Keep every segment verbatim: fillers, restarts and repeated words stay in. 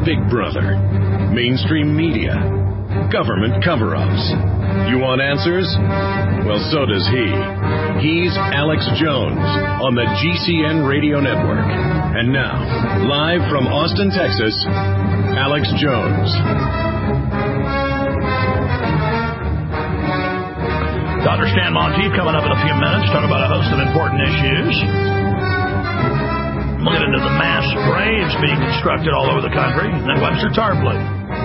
Big Brother, mainstream media, government cover-ups. You want answers? Well, so does he. He's Alex Jones on the G C N Radio Network. And now, live from Austin, Texas, Alex Jones. Doctor Stan Monteith coming up in a few minutes, talk about a host of important issues. We'll get into the mass graves being constructed all over the country, and then Webster Tarpley.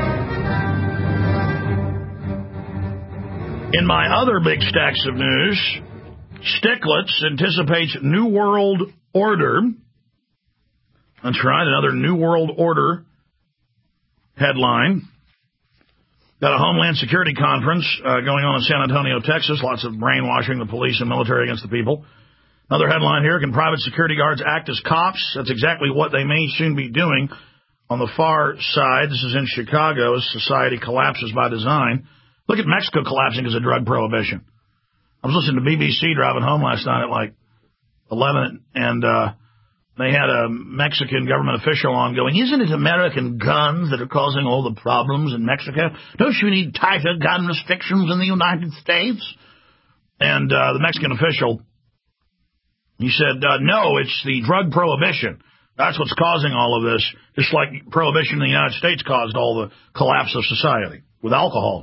In my other big stacks of news, Stiglitz anticipates New World Order. That's right, another New World Order headline. Got a Homeland Security Conference uh, going on in San Antonio, Texas. Lots of brainwashing the police and military against the people. Another headline here, can private security guards act as cops? That's exactly what they may soon be doing. On the far side, this is in Chicago, as society collapses by design. Look at Mexico collapsing because of drug prohibition. I was listening to B B C driving home last night at like eleven, and uh, they had a Mexican government official on going, isn't it American guns that are causing all the problems in Mexico? Don't you need tighter gun restrictions in the United States? And uh, the Mexican official, he said, uh, no, it's the drug prohibition. That's what's causing all of this, just like prohibition in the United States caused all the collapse of society with alcohol.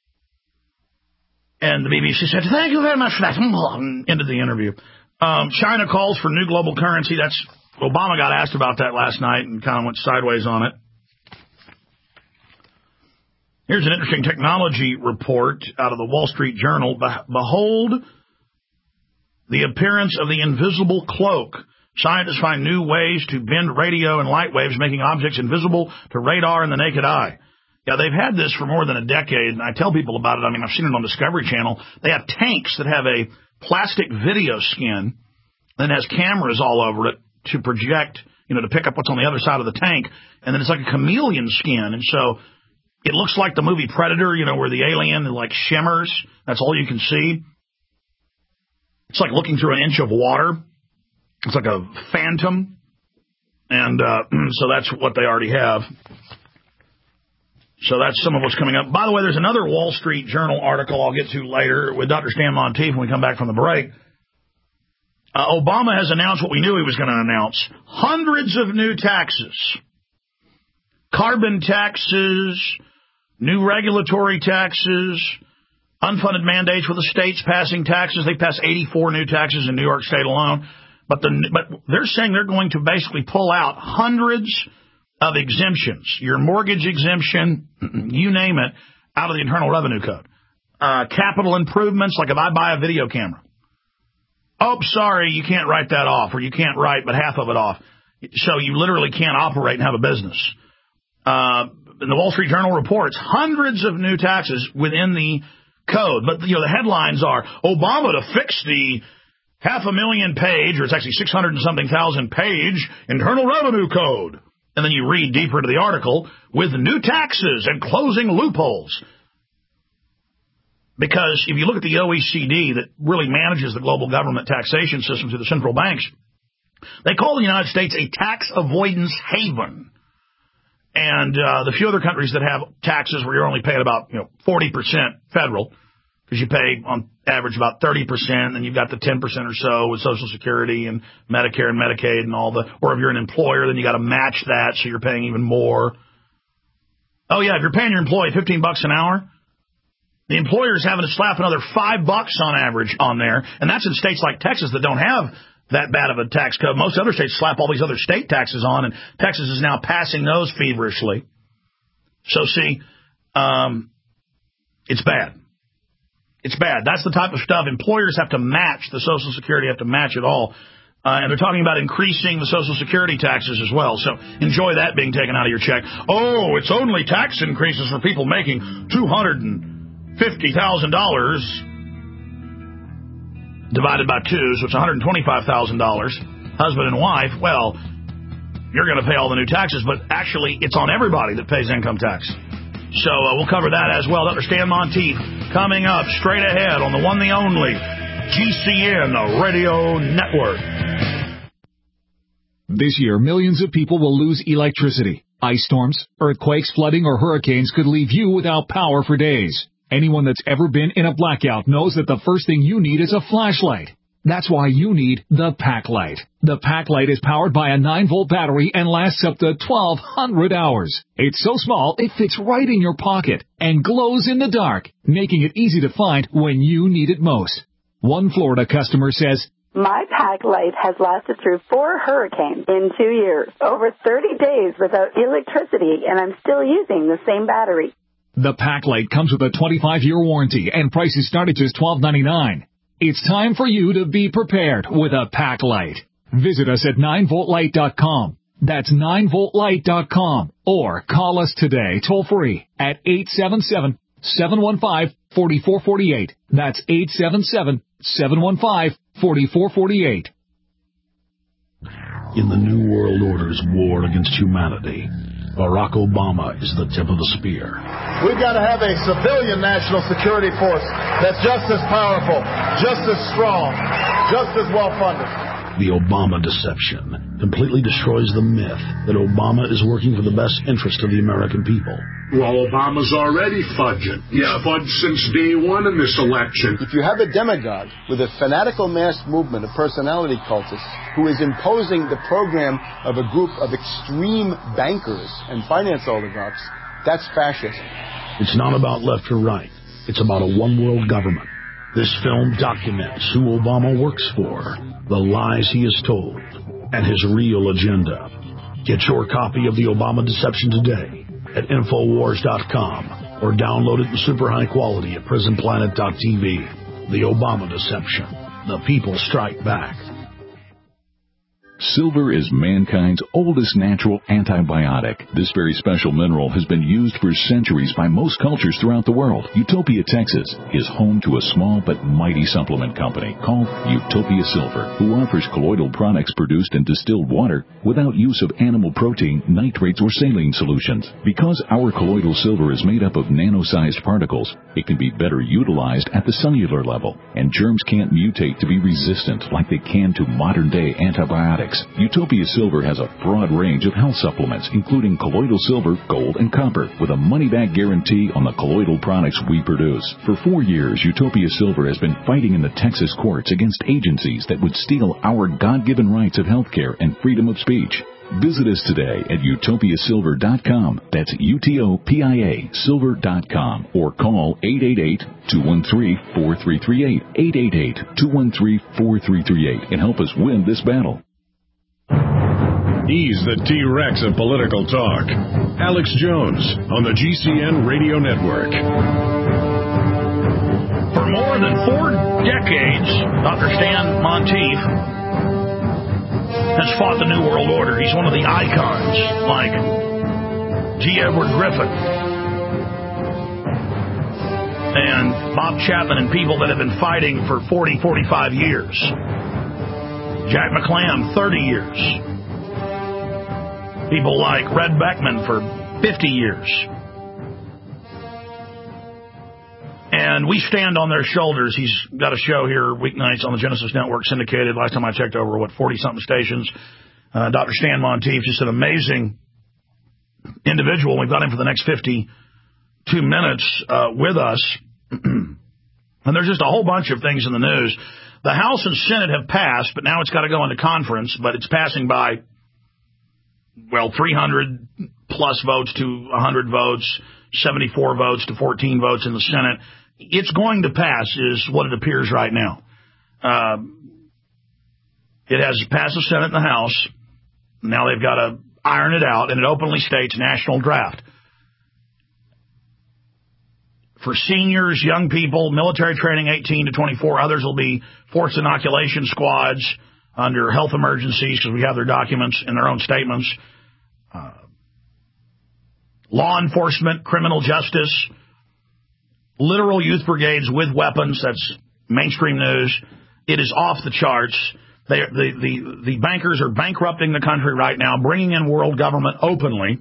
And the B B C said, thank you very much for that. Ended the interview. Um, China calls for new global currency. That's Obama got asked about that last night and kind of went sideways on it. Here's an interesting technology report out of the Wall Street Journal. Behold the appearance of the invisible cloak. Scientists find new ways to bend radio and light waves, making objects invisible to radar and the naked eye. Yeah, they've had this for more than a decade, and I tell people about it. I mean, I've seen it on Discovery Channel. They have tanks that have a plastic video skin that has cameras all over it to project, you know, to pick up what's on the other side of the tank, and then it's like a chameleon skin, and so it looks like the movie Predator, you know, where the alien, like, shimmers. That's all you can see. It's like looking through an inch of water. It's like a phantom. And uh, so that's what they already have. So that's some of what's coming up. By the way, there's another Wall Street Journal article I'll get to later with Doctor Stan Monteith when we come back from the break. Uh, Obama has announced what we knew he was going to announce. Hundreds of new taxes. Carbon taxes, new regulatory taxes, unfunded mandates with the states passing taxes. They passed eighty-four new taxes in New York State alone. But, the, but they're saying they're going to basically pull out hundreds of exemptions. Your mortgage exemption, you name it, out of the Internal Revenue Code. Uh, capital improvements, like if I buy a video camera. Oh, sorry, you can't write that off, or you can't write but half of it off. So you literally can't operate and have a business. Uh, and the Wall Street Journal reports hundreds of new taxes within the code. But, you know, the headlines are, Obama to fix the half a million page, or it's actually six hundred and something thousand page Internal Revenue Code. And then you read deeper into the article, with new taxes and closing loopholes. Because if you look at the O E C D that really manages the global government taxation system through the central banks, they call the United States a tax avoidance haven. And uh, the few other countries that have taxes where you're only paying about, you know, forty percent federal, because you pay on average about thirty percent, and you've got the ten percent or so with Social Security and Medicare and Medicaid and all the, or if you're an employer, then you got to match that, so you're paying even more. Oh yeah, if you're paying your employee fifteen bucks an hour, the employer's having to slap another five bucks on average on there, and that's in states like Texas that don't have that bad of a tax code. Most other states slap all these other state taxes on, and Texas is now passing those feverishly. So see, um, it's bad. It's bad. That's the type of stuff. Employers have to match the Social Security, have to match it all. Uh, and they're talking about increasing the Social Security taxes as well. So enjoy that being taken out of your check. Oh, it's only tax increases for people making two hundred fifty thousand dollars divided by two, so it's one hundred twenty-five thousand dollars. Husband and wife, well, you're going to pay all the new taxes, but actually it's on everybody that pays income tax. So uh, we'll cover that as well. Doctor Stan Monteith coming up straight ahead on the one, the only G C N Radio Network. This year, millions of people will lose electricity. Ice storms, earthquakes, flooding, or hurricanes could leave you without power for days. Anyone that's ever been in a blackout knows that the first thing you need is a flashlight. That's why you need the Packlight. The Packlight is powered by a nine volt battery and lasts up to twelve hundred hours. It's so small, it fits right in your pocket and glows in the dark, making it easy to find when you need it most. One Florida customer says, "My Packlight has lasted through four hurricanes in two years, over thirty days without electricity, and I'm still using the same battery." The Packlight comes with a twenty-five year warranty and prices start at just twelve ninety-nine. It's time for you to be prepared with a Packlight. Visit us at nine volt light dot com. That's nine volt light dot com. Or call us today toll free at eight seven seven, seven one five, four four four eight. That's eight seven seven, seven one five, four four four eight. In the New World Order's war against humanity, Barack Obama is the tip of the spear. We've got to have a civilian national security force that's just as powerful, just as strong, just as well-funded. The Obama deception completely destroys the myth that Obama is working for the best interest of the American people. Well, Obama's already fudging. He's yeah. fudged since day one in this election. If you have a demagogue with a fanatical mass movement of personality cultists who is imposing the program of a group of extreme bankers and finance oligarchs, that's fascism. It's not about left or right. It's about a one-world government. This film documents who Obama works for, the lies he has told, and his real agenda. Get your copy of The Obama Deception today at Infowars dot com or download it in super high quality at Prison Planet dot T V. The Obama Deception. The people strike back. Silver is mankind's oldest natural antibiotic. This very special mineral has been used for centuries by most cultures throughout the world. Utopia, Texas is home to a small but mighty supplement company called Utopia Silver, who offers colloidal products produced in distilled water without use of animal protein, nitrates, or saline solutions. Because our colloidal silver is made up of nano-sized particles, it can be better utilized at the cellular level, and germs can't mutate to be resistant like they can to modern-day antibiotics. Utopia Silver has a broad range of health supplements, including colloidal silver, gold, and copper, with a money-back guarantee on the colloidal products we produce. For four years, Utopia Silver has been fighting in the Texas courts against agencies that would steal our God-given rights of health care and freedom of speech. Visit us today at utopia silver dot com. That's U T O P I A silver dot com. Or call eight eight eight, two one three, four three three eight, eight eight eight, two one three, four three three eight, and help us win this battle. He's the T-Rex of political talk. Alex Jones on the G C N Radio Network. For more than four decades, Doctor Stan Monteith has fought the New World Order. He's one of the icons, like G. Edward Griffin and Bob Chapman, and people that have been fighting for forty, forty-five years. Jack McClam, thirty years. People like Red Beckman for fifty years. And we stand on their shoulders. He's got a show here weeknights on the Genesis Network, syndicated. Last time I checked, over, what, forty-something stations. Uh, Doctor Stan Monteith, just an amazing individual. We've got him for the next fifty-two minutes uh, with us. And there's just a whole bunch of things in the news. The House and Senate have passed, but now it's got to go into conference, but it's passing by, well, three hundred plus votes to one hundred votes, seventy-four votes to fourteen votes in the Senate. It's going to pass is what it appears right now. Uh, it has passed the Senate and the House. Now they've got to iron it out, and it openly states national draft. For seniors, young people, military training eighteen to twenty-four, others will be forced inoculation squads under health emergencies because we have their documents and their own statements. Uh, law enforcement, criminal justice, literal youth brigades with weapons. That's mainstream news. It is off the charts. They, the, the, the bankers are bankrupting the country right now, bringing in world government openly,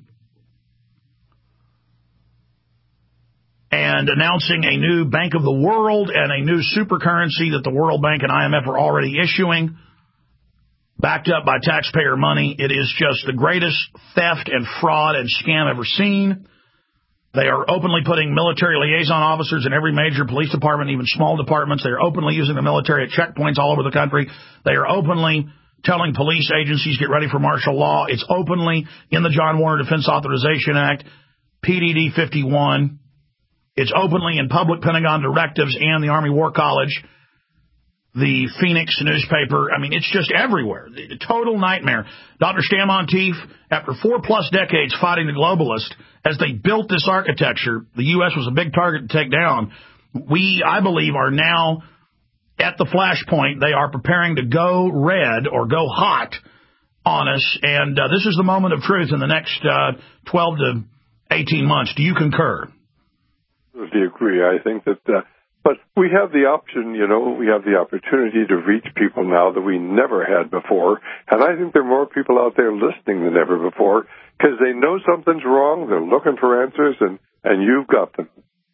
and announcing a new Bank of the World and a new super currency that the World Bank and I M F are already issuing. backed up by taxpayer money. It is just the greatest theft and fraud and scam ever seen. They are openly putting military liaison officers in every major police department, even small departments. They are openly using the military at checkpoints all over the country. They are openly telling police agencies, get ready for martial law. It's openly in the John Warner Defense Authorization Act, P D D fifty-one. It's openly in public Pentagon directives and the Army War College, the Phoenix newspaper. I mean, it's just everywhere. The total nightmare. Doctor Stan Monteith, after four-plus decades fighting the globalists, as they built this architecture, the U S was a big target to take down. We, I believe, are now at the flashpoint. They are preparing to go red or go hot on us, and uh, this is the moment of truth in the next uh, twelve to eighteen months. Do you concur? I totally agree. I think that... Uh... But we have the option, you know, we have the opportunity to reach people now that we never had before. And I think there are more people out there listening than ever before because they know something's wrong. They're looking for answers, and, and you've got them.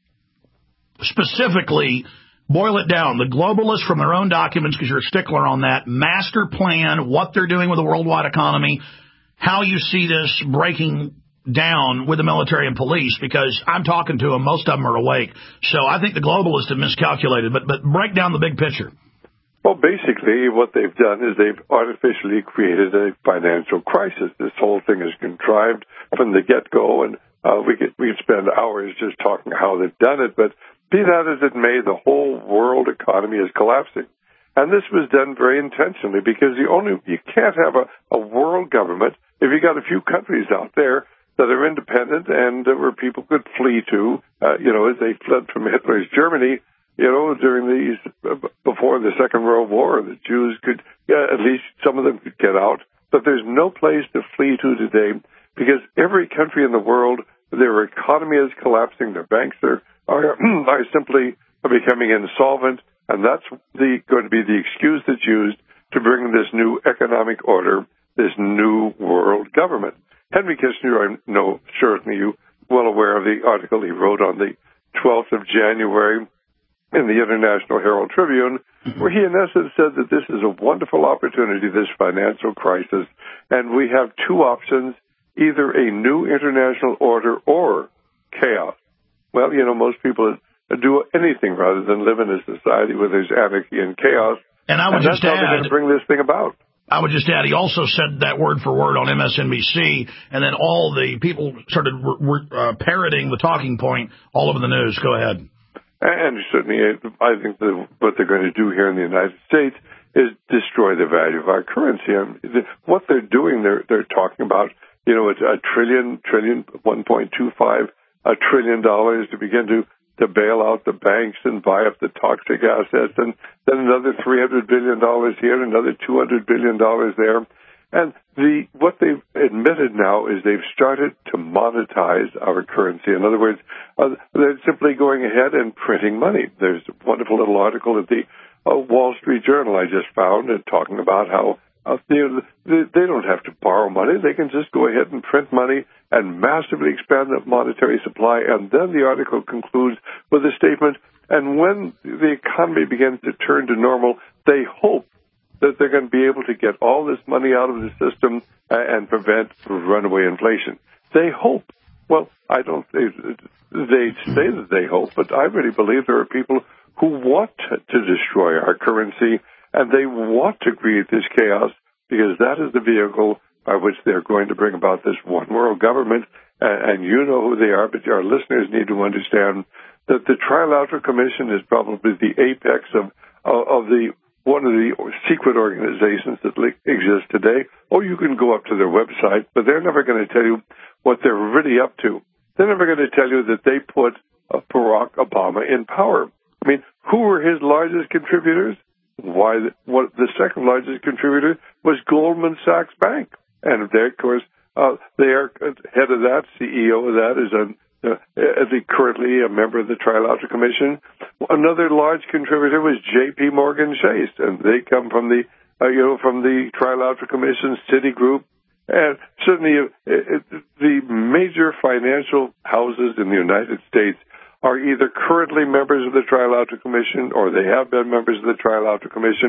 Specifically, boil it down. The globalists from their own documents, because you're a stickler on that, master plan, what they're doing with the worldwide economy, how you see this breaking down with the military and police, because I'm talking to them, most of them are awake. So I think the globalists have miscalculated, but but break down the big picture. Well, basically what they've done is they've artificially created a financial crisis. This whole thing is contrived from the get-go, and uh, we could we could spend hours just talking how they've done it, but be that as it may, the whole world economy is collapsing. And this was done very intentionally because the only you can't have a, a world government if you got a few countries out there that are independent and uh, where people could flee to, uh, you know, as they fled from Hitler's Germany, you know, during these, uh, before the Second World War, the Jews could, uh, at least some of them could get out. But there's no place to flee to today because every country in the world, their economy is collapsing, their banks are, are, are simply becoming insolvent, and that's the, going to be the excuse that's used to bring this new economic order, this new world government. Henry Kissinger, I know certainly you well aware of the article he wrote on the twelfth of January in the International Herald Tribune, where he in essence said that this is a wonderful opportunity, this financial crisis, and we have two options, either a new international order or chaos. Well, you know, most people do anything rather than live in a society where there's anarchy and chaos, and I would and just that's add, how they're going to bring this thing about. I would just add, he also said that word for word on M S N B C, and then all the people started uh, parroting the talking point all over the news. Go ahead. And certainly, I think that what they're going to do here in the United States is destroy the value of our currency. I mean, what they're doing, they're they're talking about, you know, it's a trillion, trillion, one point two five, a trillion dollars to begin to to bail out the banks and buy up the toxic assets, and then another three hundred billion dollars here, another two hundred billion dollars there. And the what they've admitted now is they've started to monetize our currency. In other words, uh, they're simply going ahead and printing money. There's a wonderful little article at the uh, Wall Street Journal I just found uh, talking about how uh, they, they don't have to borrow money. They can just go ahead and print money and massively expand the monetary supply. And then the article concludes with a statement, and when the economy begins to turn to normal, they hope that they're going to be able to get all this money out of the system and prevent runaway inflation. They hope. Well, I don't, they, they say that they hope, but I really believe there are people who want to destroy our currency, and they want to create this chaos because that is the vehicle by which they're going to bring about this one world government. And you know who they are, but our listeners need to understand that the Trilateral Commission is probably the apex of, of the one of the secret organizations that exist today. Or you can go up to their website, but they're never going to tell you what they're really up to. They're never going to tell you that they put uh, Barack Obama in power. I mean, who were his largest contributors? Why, the, what the second largest contributor was Goldman Sachs Bank. And they, of course, uh, they are head of that, C E O of that is a Uh, as he currently a member of the Trilateral Commission. Another large contributor was J P Morgan Chase, and they come from the, uh, you know, from the Trilateral Commission, Citigroup, and certainly uh, it, the major financial houses in the United States are either currently members of the Trilateral Commission or they have been members of the Trilateral Commission.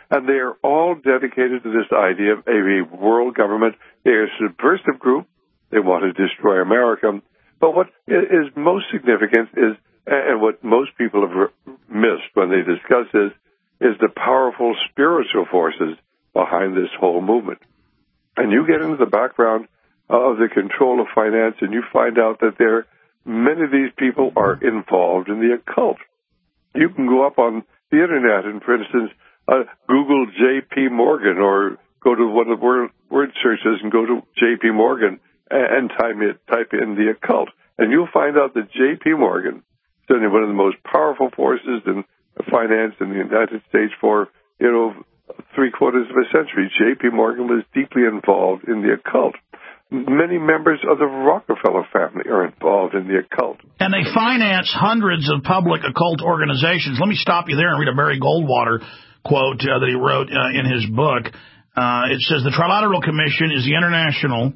And they are all dedicated to this idea of a world government. They are a subversive group. They want to destroy America. But what is most significant is, and what most people have missed when they discuss this, is the powerful spiritual forces behind this whole movement. And you get into the background of the control of finance, and you find out that there many of these people are involved in the occult. You can go up on the internet and, for instance, uh, Google J P Morgan, or go to one of the word, word searches and go to J P Morgan and, and type, it, type in the occult. And you'll find out that J P Morgan is certainly one of the most powerful forces in finance in the United States for, you know, three quarters of a century. J P Morgan was deeply involved in the occult. Many members of the Rockefeller family are involved in the occult. And they finance hundreds of public occult organizations. Let me stop you there and read a Barry Goldwater quote uh, that he wrote uh, in his book. Uh, it says, the Trilateral Commission is the international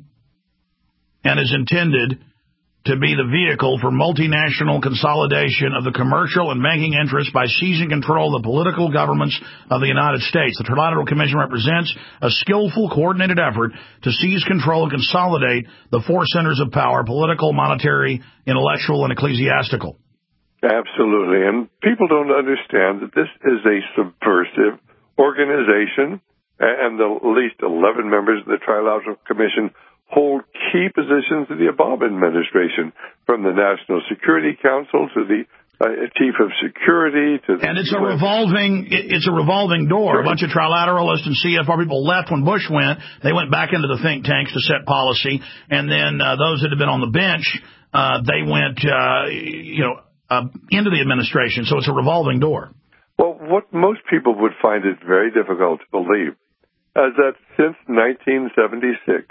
and is intended to be the vehicle for multinational consolidation of the commercial and banking interests by seizing control of the political governments of the United States. The Trilateral Commission represents a skillful, coordinated effort to seize control and consolidate the four centers of power: political, monetary, intellectual, and ecclesiastical. Absolutely. And people don't understand that this is a subversive organization, and the at least eleven members of the Trilateral Commission hold key positions in the Obama administration, from the National Security Council to the uh, Chief of Security to the... And it's a revolving it's a revolving door. Sure. A bunch of trilateralists and C F R people left when Bush went. They went back into the think tanks to set policy. And then uh, those that had been on the bench, uh, they went uh, you know, uh, into the administration. So it's a revolving door. Well, what most people would find it very difficult to believe is that since nineteen seventy-six,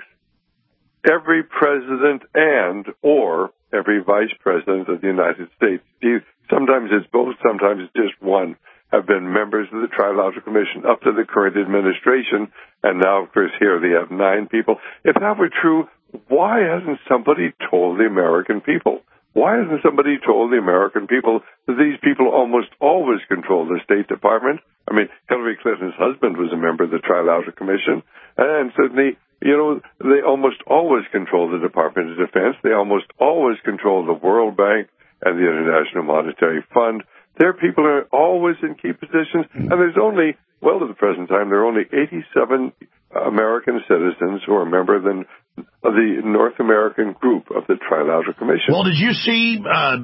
every president and or every vice president of the United States, sometimes it's both, sometimes it's just one, have been members of the Trilateral Commission up to the current administration. And now, of course, here they have nine people. If that were true, why hasn't somebody told the American people? Why hasn't somebody told the American people that these people almost always control the State Department? I mean, Hillary Clinton's husband was a member of the Trilateral Commission, and certainly, you know, they almost always control the Department of Defense. They almost always control the World Bank and the International Monetary Fund. Their people are always in key positions, and there's only, well, at the present time, there are only eighty-seven American citizens who are a member of the, of the North American group of the Trilateral Commission. Well, did you see uh,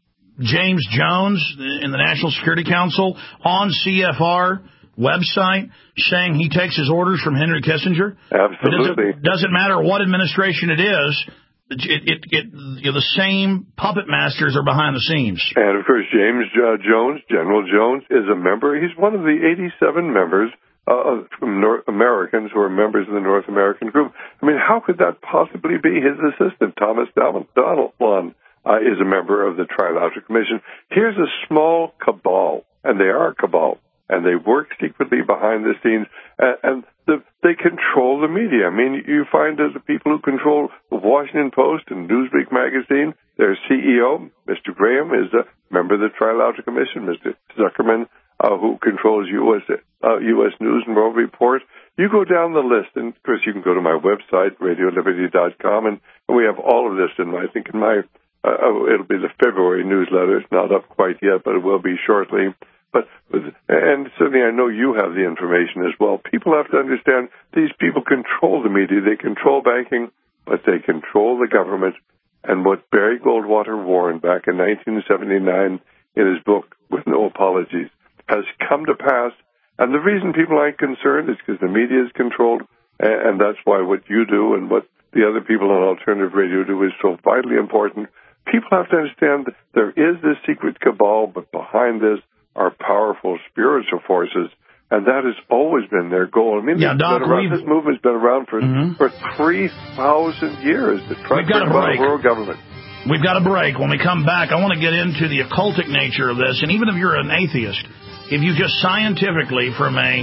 James Jones in the National Security Council on C F R website saying he takes his orders from Henry Kissinger? Absolutely. It doesn't, doesn't matter what administration it is. It, it, it, you know, the same puppet masters are behind the scenes. And, of course, James uh, Jones, General Jones, is a member. He's one of the eighty-seven members uh, from North Americans who are members of the North American group. I mean, how could that possibly be? His assistant, Thomas Donilon, uh, is a member of the Trilateral Commission. Here's a small cabal, and they are a cabal, and they work secretly behind the scenes, and, and the, they control the media. I mean, you find that the people who control the Washington Post and Newsweek magazine, their C E O, Mister Graham, is a member of the Trilateral Commission. Mister Zuckerman, uh, who controls U S Uh, U S News and World Report. You go down the list, and of course you can go to my website, radio liberty dot com, and, and we have all of this in my, I think in my, uh, it'll be the February newsletter. It's not up quite yet, but it will be shortly. But, and certainly I know you have the information as well. People have to understand these people control the media, they control banking, but they control the government. And what Barry Goldwater warned back in nineteen seventy-nine in his book, With No Apologies, has come to pass. And the reason people aren't concerned is because the media is controlled, and that's why what you do and what the other people on alternative radio do is so vitally important. People have to understand that there is this secret cabal, but behind this are powerful spiritual forces, and that has always been their goal. I mean, yeah, Doc, around, this movement's been around for mm-hmm. for three thousand years. To try We've got to a break. World government. We've got a break. When we come back, I want to get into the occultic nature of this, and even if you're an atheist, if you just scientifically, from a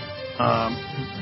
um,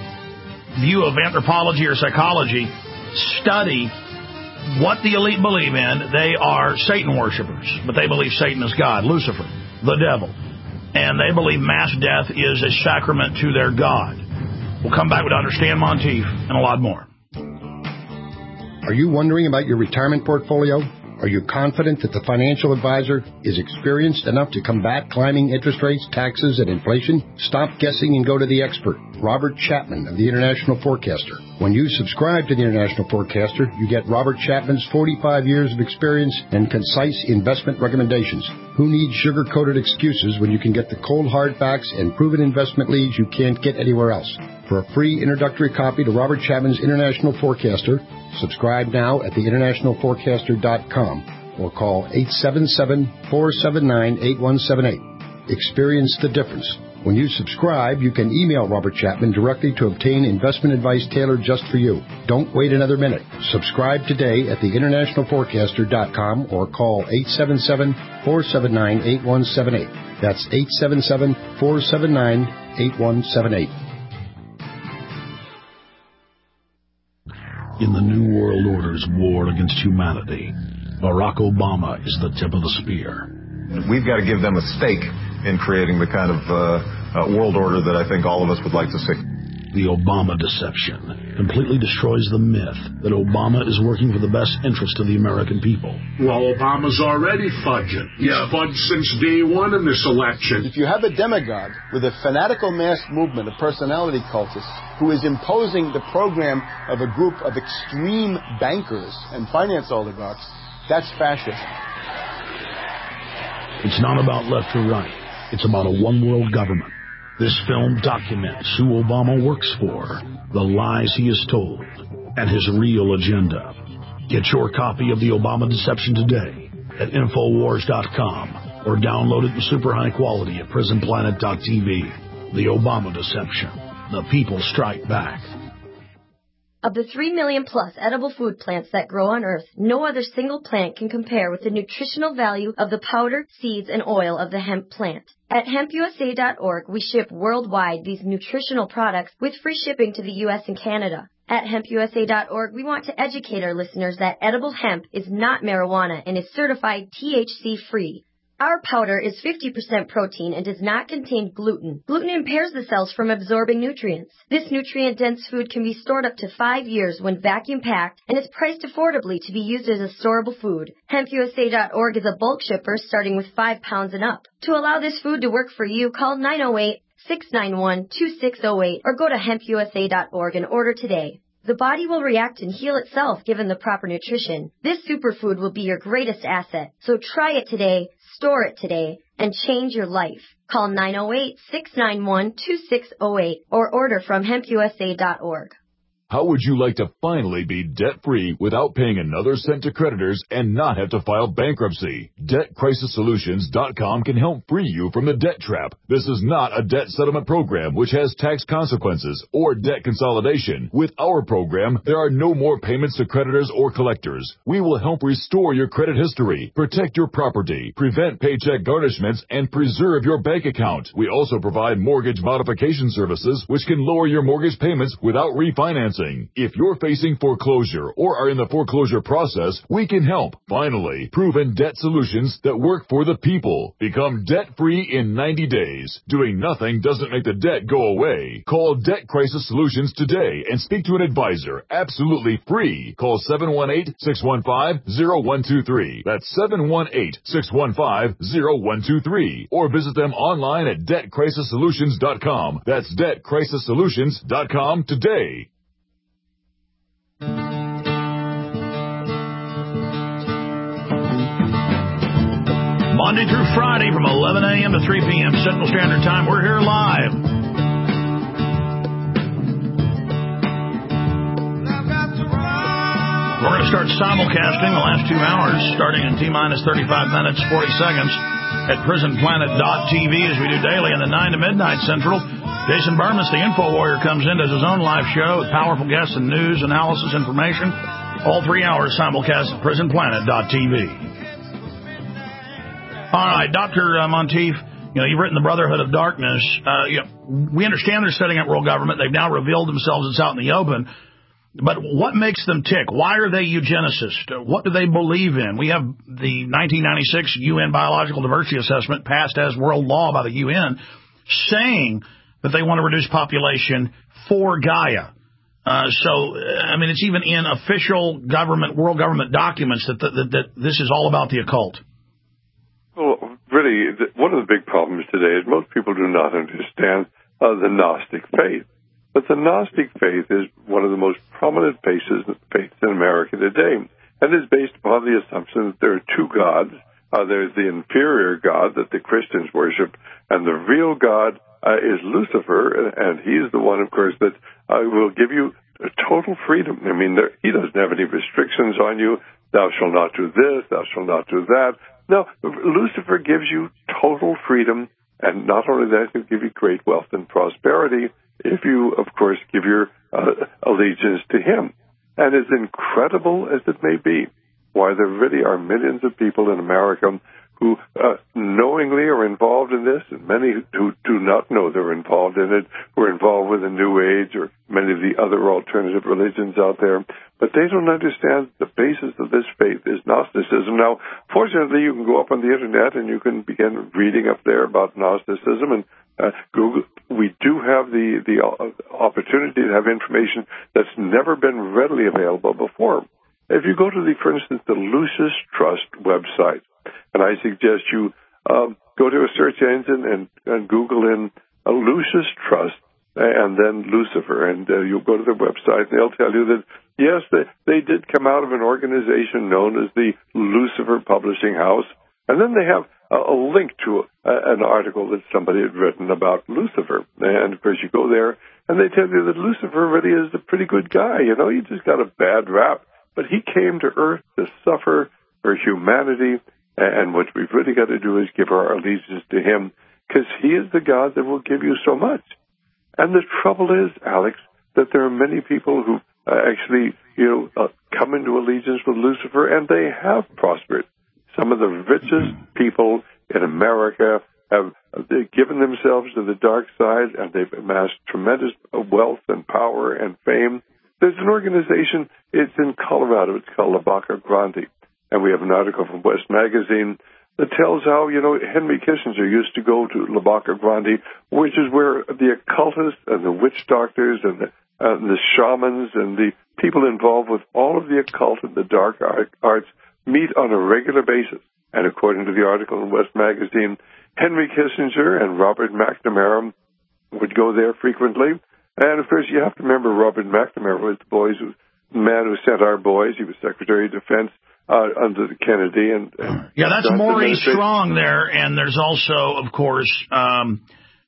view of anthropology or psychology, study what the elite believe in, they are Satan worshipers, but they believe Satan is God, Lucifer, the devil. and they believe mass death is a sacrament to their God. We'll come back with Doctor Stan Monteith and a lot more. Are you wondering about your retirement portfolio? Are you confident that the financial advisor is experienced enough to combat climbing interest rates, taxes, and inflation? Stop guessing and go to the expert, Robert Chapman of the International Forecaster. When you subscribe to the International Forecaster, you get Robert Chapman's forty-five years of experience and concise investment recommendations. Who needs sugar-coated excuses when you can get the cold hard facts and proven investment leads you can't get anywhere else? For a free introductory copy to Robert Chapman's International Forecaster, subscribe now at the international forecaster dot com or call eight seven seven, four seven nine, eight one seven eight. Experience the difference. When you subscribe, you can email Robert Chapman directly to obtain investment advice tailored just for you. Don't wait another minute. Subscribe today at the international forecaster dot com or call eight seven seven, four seven nine, eight one seven eight. That's eight seven seven, four seven nine, eight one seven eight. In the New World Order's war against humanity, Barack Obama is the tip of the spear. We've got to give them a stake in creating the kind of uh, uh, world order that I think all of us would like to see. The Obama deception completely destroys the myth that Obama is working for the best interest of the American people. Well, Obama's already fudging. Yeah, fudged since day one in this election. If you have a demagogue with a fanatical mass movement of personality cultists who is imposing the program of a group of extreme bankers and finance oligarchs, that's fascism. It's not about left or right. It's about a one-world government. This film documents who Obama works for, the lies he has told, and his real agenda. Get your copy of The Obama Deception today at infowars dot com or download it in super high quality at prison planet dot t v. The Obama Deception. The people strike back. Of the three million plus edible food plants that grow on Earth, no other single plant can compare with the nutritional value of the powder, seeds, and oil of the hemp plant. At hemp U S A dot org, we ship worldwide these nutritional products with free shipping to the U S and Canada. At hemp U S A dot org, we want to educate our listeners that edible hemp is not marijuana and is certified T H C-free. Our powder is fifty percent protein and does not contain gluten. Gluten impairs the cells from absorbing nutrients. This nutrient-dense food can be stored up to five years when vacuum-packed and is priced affordably to be used as a storable food. hemp U S A dot org is a bulk shipper starting with five pounds and up. To allow this food to work for you, call nine oh eight, six nine one, two six oh eight or go to hemp U S A dot org and order today. The body will react and heal itself given the proper nutrition. This superfood will be your greatest asset. So try it today, store it today, and change your life. Call nine oh eight, six nine one, two six oh eight or order from hemp U S A dot org. How would you like to finally be debt-free without paying another cent to creditors and not have to file bankruptcy? debt crisis solutions dot com can help free you from the debt trap. This is not a debt settlement program which has tax consequences or debt consolidation. With our program, there are no more payments to creditors or collectors. We will help restore your credit history, protect your property, prevent paycheck garnishments, and preserve your bank account. We also provide mortgage modification services which can lower your mortgage payments without refinancing. If you're facing foreclosure or are in the foreclosure process, we can help. Finally, proven debt solutions that work for the people. Become debt-free in ninety days. Doing nothing doesn't make the debt go away. Call Debt Crisis Solutions today and speak to an advisor. Absolutely free. Call seven one eight, six one five, zero one two three. That's seven one eight, six one five, zero one two three. Or visit them online at debt crisis solutions dot com. That's debt crisis solutions dot com today. Monday through Friday from eleven a.m. to three p.m. Central Standard Time. We're here live. We're going to start simulcasting the last two hours, starting in T-minus thirty-five minutes, forty seconds, at prison planet dot t v as we do daily in the nine to midnight Central. Jason Bermas, the Info Warrior, comes in, does his own live show with powerful guests and news, analysis, information. All three hours simulcast at prison planet dot t v. All right, Doctor Monteith, you know, you've written The Brotherhood of Darkness. Uh, you know, we understand they're setting up world government. They've now revealed themselves. It's out in the open. But what makes them tick? Why are they eugenicists? What do they believe in? We have the nineteen ninety-six U N Biological Diversity Assessment passed as world law by the U N saying that they want to reduce population for Gaia. Uh, so, I mean, it's even in official government, world government documents that, that, that this is all about the occult. Well, really, one of the big problems today is most people do not understand uh, the Gnostic faith. But the Gnostic faith is one of the most prominent faiths, faiths in America today, and is based upon the assumption that there are two gods. Uh, there's the inferior God that the Christians worship, and the real God uh, is Lucifer, and he's the one, of course, that uh, will give you total freedom. I mean, there, he doesn't have any restrictions on you. Thou shalt not do this, thou shalt not do that. No, Lucifer gives you total freedom, and not only that, he'll give you great wealth and prosperity if you, of course, give your uh, allegiance to him. And as incredible as it may be, why there really are millions of people in America who uh, knowingly are involved in this, and many who do not know they're involved in it, who are involved with the New Age or many of the other alternative religions out there, but they don't understand the basis of this faith is Gnosticism. Now, fortunately, you can go up on the Internet and you can begin reading up there about Gnosticism, and uh, Google. We do have the, the opportunity to have information that's never been readily available before. If you go to the, for instance, the Lucis Trust website, and I suggest you um, go to a search engine and, and Google in a Lucis Trust and then Lucifer, and uh, you'll go to their website and they'll tell you that, yes, they, they did come out of an organization known as the Lucifer Publishing House, and then they have a, a link to a, an article that somebody had written about Lucifer. And, of course, you go there and they tell you that Lucifer really is a pretty good guy. You know, he just got a bad rap. But he came to earth to suffer for humanity, and what we've really got to do is give our allegiance to him, because he is the God that will give you so much. And the trouble is, Alex, that there are many people who uh, actually, you know, uh, come into allegiance with Lucifer, and they have prospered. Some of the richest people in America have they've given themselves to the dark side, and they've amassed tremendous wealth and power and fame. There's an organization, it's in Colorado, it's called La Vaca Grande, and we have an article from West Magazine that tells how, you know, Henry Kissinger used to go to La Vaca Grande, which is where the occultists and the witch doctors and the, uh, the shamans and the people involved with all of the occult and the dark arts meet on a regular basis. And according to the article in West Magazine, Henry Kissinger and Robert McNamara would go there frequently. And, of course, you have to remember Robert McNamara was the boys who, man who sent our boys. He was Secretary of Defense uh, under Kennedy. and, and Yeah, that's Maureen Strong there. And there's also, of course, um,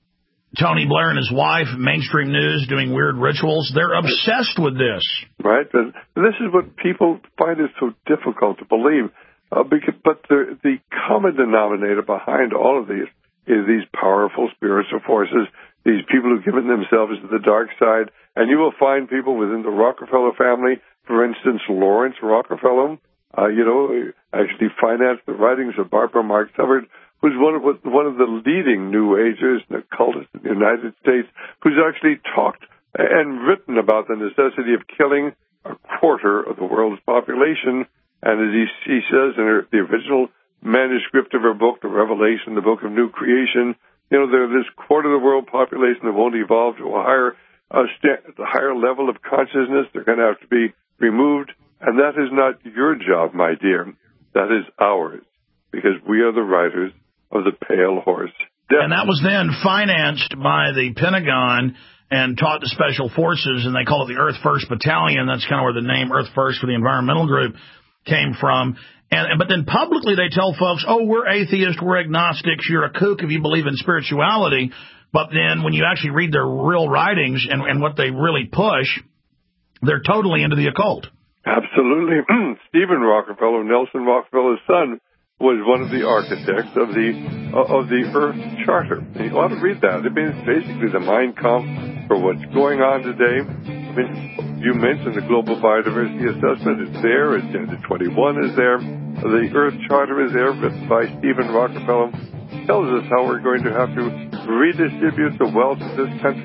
Tony Blair and his wife, Mainstream News, doing weird rituals. They're obsessed with this. Right. And this is what people find it so difficult to believe. Uh, because, but the, the common denominator behind all of these is these powerful spiritual forces, these people who've given themselves to the dark side. And you will find people within the Rockefeller family, for instance, Lawrence Rockefeller, uh, you know, actually financed the writings of Barbara Marx Hubbard, who's one of one of the leading New Agers and occultists in the United States, who's actually talked and written about the necessity of killing a quarter of the world's population. And as he, he says in her, the original manuscript of her book, The Revelation, the Book of New Creation, you know, there's this quarter of the world population that won't evolve to a higher, uh, st- a higher level of consciousness. They're going to have to be removed. And that is not your job, my dear. That is ours, because we are the riders of the pale horse. Death. And that was then financed by the Pentagon and taught to special forces, and they call it the Earth First Battalion. That's kind of where the name Earth First for the environmental group came from. And but then publicly they tell folks, oh, we're atheists, we're agnostics, you're a kook if you believe in spirituality. But then when you actually read their real writings and, and what they really push, they're totally into the occult. Absolutely. Stephen Rockefeller, Nelson Rockefeller's son, was one of the architects of the uh, of the Earth Charter. And you ought to read that. I mean, it's basically the Mein Kampf for what's going on today. I mean, you mentioned the Global Biodiversity Assessment. It's there. Agenda twenty-one is there. The Earth Charter is there, written by Stephen Rockefeller. It tells us how we're going to have to redistribute the wealth of this country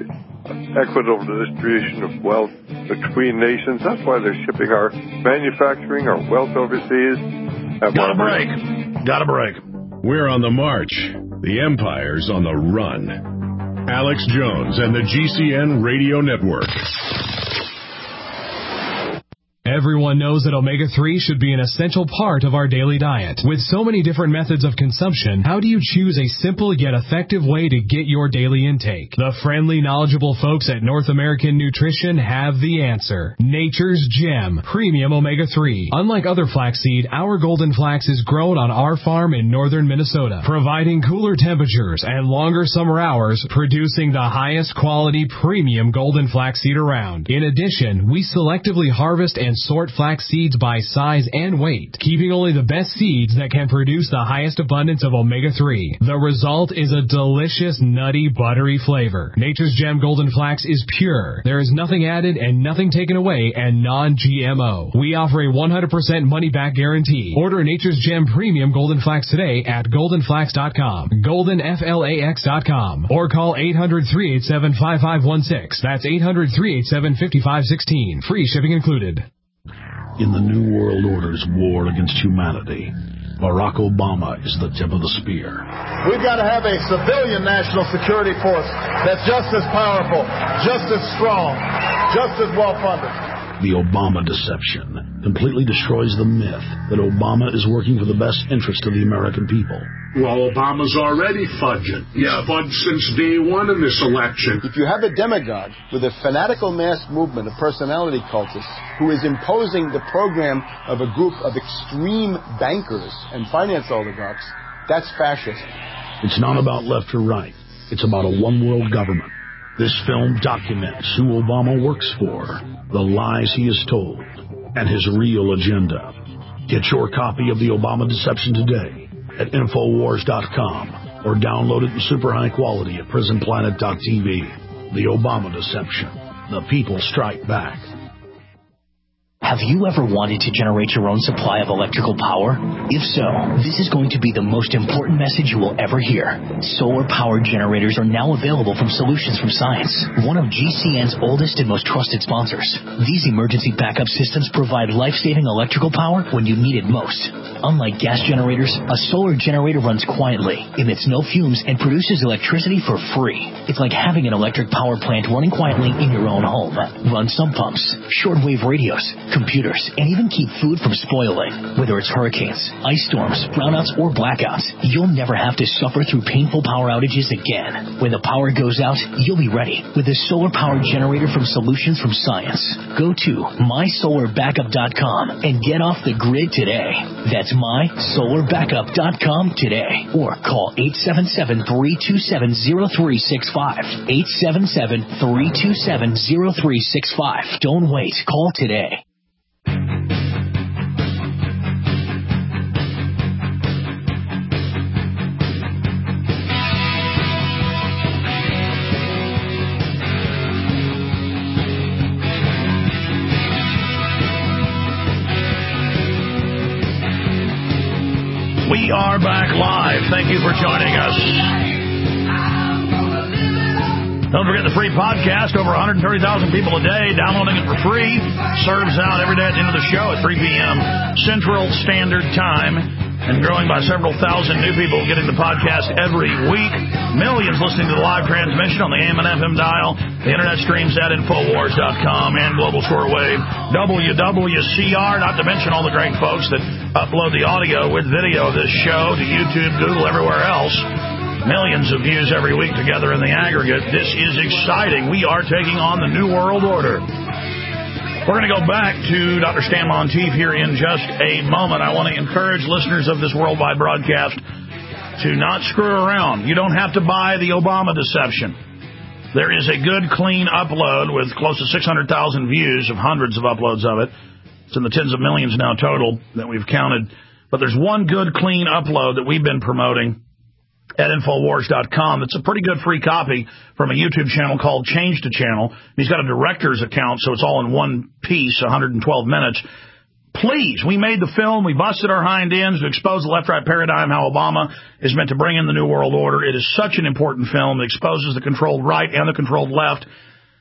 equitable distribution of wealth between nations. That's why they're shipping our manufacturing, our wealth overseas. Got a break. Got a break. We're on the march. The empire's on the run. Alex Jones and the G C N Radio Network. Everyone knows that omega three should be an essential part of our daily diet. With so many different methods of consumption, how do you choose a simple yet effective way to get your daily intake? The friendly, knowledgeable folks at North American Nutrition have the answer. Nature's Gem Premium Omega three. Unlike other flaxseed, our golden flax is grown on our farm in northern Minnesota, providing cooler temperatures and longer summer hours, producing the highest quality premium golden flaxseed around. In addition, we selectively harvest and sort flax seeds by size and weight, keeping only the best seeds that can produce the highest abundance of omega three. The result is a delicious, nutty, buttery flavor. Nature's Gem Golden Flax is pure. There is nothing added and nothing taken away, and non-G M O. We offer a one hundred percent money-back guarantee. Order Nature's Gem Premium Golden Flax today at golden flax dot com, golden flax dot com, or call eight hundred, three eight seven, five five one six. That's eight hundred, three eight seven, five five one six. Free shipping included. In the New World Order's war against humanity, Barack Obama is the tip of the spear. We've got to have a civilian national security force that's just as powerful, just as strong, just as well-funded. The Obama deception completely destroys the myth that Obama is working for the best interest of the American people. Well, Obama's already fudging. Yeah, fudged since day one in this election. If you have a demagogue with a fanatical mass movement of personality cultists who is imposing the program of a group of extreme bankers and finance oligarchs, that's fascism. It's not about left or right. It's about a one-world government. This film documents who Obama works for, the lies he has told, and his real agenda. Get your copy of The Obama Deception today at infowars dot com or download it in super high quality at prison planet dot t v. The Obama Deception. The people strike back. Have you ever wanted to generate your own supply of electrical power? If so, this is going to be the most important message you will ever hear. Solar-powered generators are now available from Solutions from Science, one of G C N's oldest and most trusted sponsors. These emergency backup systems provide life-saving electrical power when you need it most. Unlike gas generators, a solar generator runs quietly, emits no fumes, and produces electricity for free. It's like having an electric power plant running quietly in your own home. Run sump pumps, shortwave radios, computers, and even keep food from spoiling. Whether it's hurricanes, ice storms, brownouts, or blackouts, you'll never have to suffer through painful power outages again. When the power goes out, you'll be ready with a solar-powered generator from Solutions from Science. Go to my solar backup dot com and get off the grid today. That's my solar backup dot com today. Or call eight seven seven, three two seven, zero three six five. eight seven seven, three two seven, zero three six five. Don't wait. Call today. We are back live. Thank you for joining us. Don't forget the free podcast. Over one hundred thirty thousand people a day downloading it for free. Serves out every day at the end of the show at three p.m. Central Standard Time. And growing by several thousand new people getting the podcast every week. Millions listening to the live transmission on the A M and F M dial. The internet streams at infowars dot com and Global Shortwave. W W C R, not to mention all the great folks that upload the audio with video of this show to YouTube, Google, everywhere else. Millions of views every week together in the aggregate. This is exciting. We are taking on the New World Order. We're going to go back to Doctor Stan Monteith here in just a moment. I want to encourage listeners of this worldwide broadcast to not screw around. You don't have to buy the Obama Deception. There is a good, clean upload with close to six hundred thousand views of hundreds of uploads of it. It's in the tens of millions now total that we've counted. But there's one good, clean upload that we've been promoting at infowars dot com. It's a pretty good free copy from a YouTube channel called Change to Channel. He's got a director's account, so it's all in one piece, one hundred twelve minutes. Please, we made the film. We busted our hind ends to expose the left-right paradigm, how Obama is meant to bring in the New World Order. It is such an important film that exposes the controlled right and the controlled left.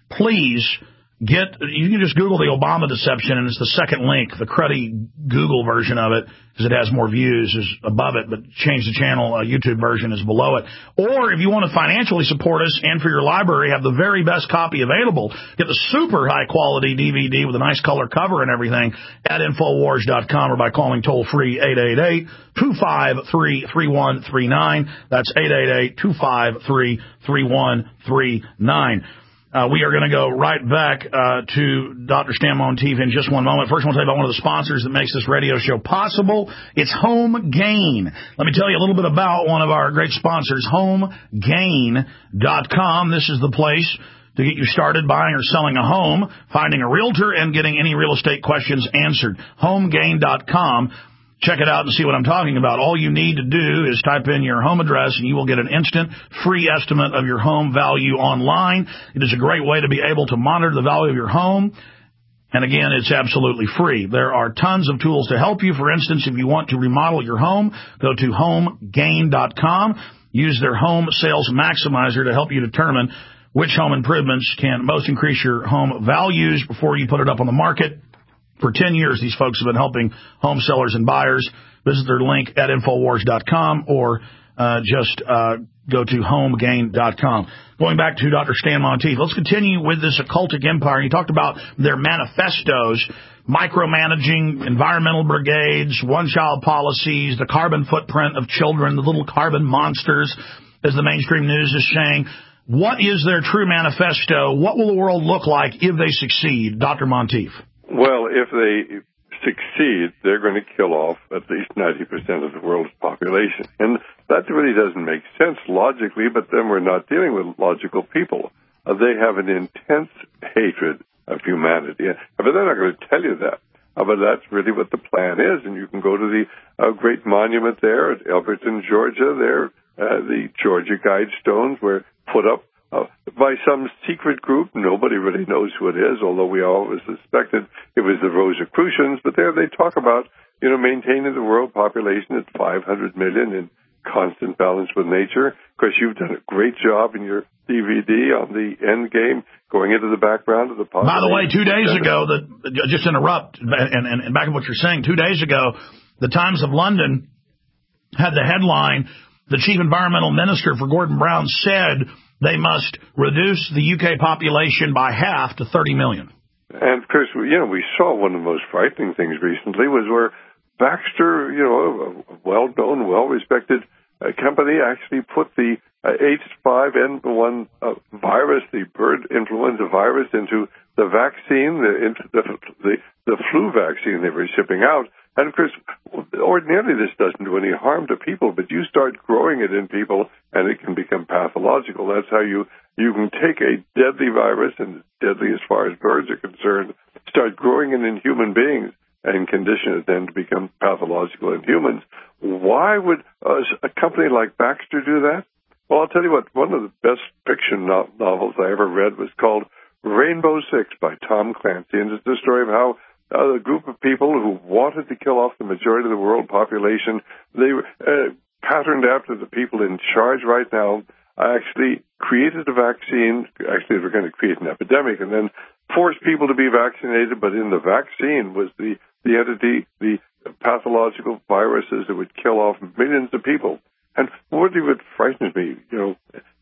please get, you can just Google the Obama deception, and it's the second link, the cruddy Google version of it, because it has more views, is above it, but change the channel, uh, YouTube version is below it. Or if you want to financially support us and for your library, have the very best copy available, get the super high quality D V D with a nice color cover and everything at Infowars dot com or by calling toll free eight eight eight, two five three, three one three nine. That's eight eight eight, two five three, three one three nine. Uh, we are going to go right back uh, to Doctor Stan Monteith in just one moment. First, I want to tell you about one of the sponsors that makes this radio show possible. It's Home Gain. Let me tell you a little bit about one of our great sponsors, home gain dot com. This is the place to get you started buying or selling a home, finding a realtor, and getting any real estate questions answered. home gain dot com. Check it out and see what I'm talking about. All you need to do is type in your home address, and you will get an instant free estimate of your home value online. It is a great way to be able to monitor the value of your home. And again, it's absolutely free. There are tons of tools to help you. For instance, if you want to remodel your home, go to home gain dot com. Use their home sales maximizer to help you determine which home improvements can most increase your home values before you put it up on the market. For ten years, these folks have been helping home sellers and buyers. Visit their link at Infowars dot com or uh, just uh, go to home gain dot com. Going back to Doctor Stan Monteith, let's continue with this occultic empire. You talked about their manifestos, micromanaging, environmental brigades, one-child policies, the carbon footprint of children, the little carbon monsters, as the mainstream news is saying. What is their true manifesto? What will the world look like if they succeed, Doctor Monteith? Well, if they succeed, they're going to kill off at least ninety percent of the world's population. And that really doesn't make sense logically, but then we're not dealing with logical people. Uh, they have an intense hatred of humanity. But they're not going to tell you that. Uh, but that's really what the plan is. And you can go to the uh, great monument there at Elberton, Georgia. There, uh, the Georgia Guidestones were put up Uh, by some secret group. Nobody really knows who it is, although we always suspected it was the Rosicrucians. But there they talk about, you know, maintaining the world population at five hundred million in constant balance with nature. Of course, you've done a great job in your D V D on the end game, going into the background of the population. By the way, two days ago, the, just interrupt, and, and, and back to what you're saying, two days ago, the Times of London had the headline, the chief environmental minister for Gordon Brown said they must reduce the U K population by half to thirty million. And, of course, you know, we saw one of the most frightening things recently was where Baxter, you know, a well-known, well-respected uh, company, actually put the uh, H five N one uh, virus, the bird influenza virus, into the vaccine, the, into the, the, the flu vaccine they were shipping out. And, of course, ordinarily this doesn't do any harm to people, but you start growing it in people and it can become pathological. That's how you, you can take a deadly virus, and deadly as far as birds are concerned, start growing it in human beings and condition it then to become pathological in humans. Why would uh, a company like Baxter do that? Well, I'll tell you what, one of the best fiction no- novels I ever read was called Rainbow Six by Tom Clancy, and it's the story of how Uh, a group of people who wanted to kill off the majority of the world population, they uh, patterned after the people in charge right now, actually created a vaccine. Actually, they were going to create an epidemic and then force people to be vaccinated, but in the vaccine was the, the entity, the pathological viruses that would kill off millions of people. And what really frightens me, you know,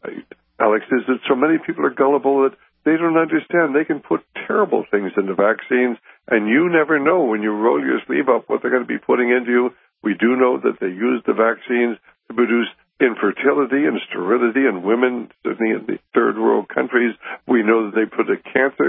Alex, is that so many people are gullible that they don't understand. They can put terrible things into vaccines, and you never know when you roll your sleeve up what they're going to be putting into you. We do know that they use the vaccines to produce infertility and sterility in women, certainly in the third world countries. We know that they put a